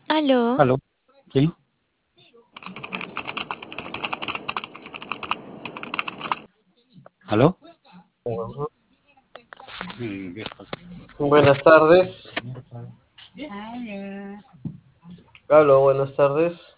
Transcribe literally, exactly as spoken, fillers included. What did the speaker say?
Aló, Aló, ¿sí? ¿Aló? Ujú. Mm, viejo. Buenas tardes. Aló, buenas tardes.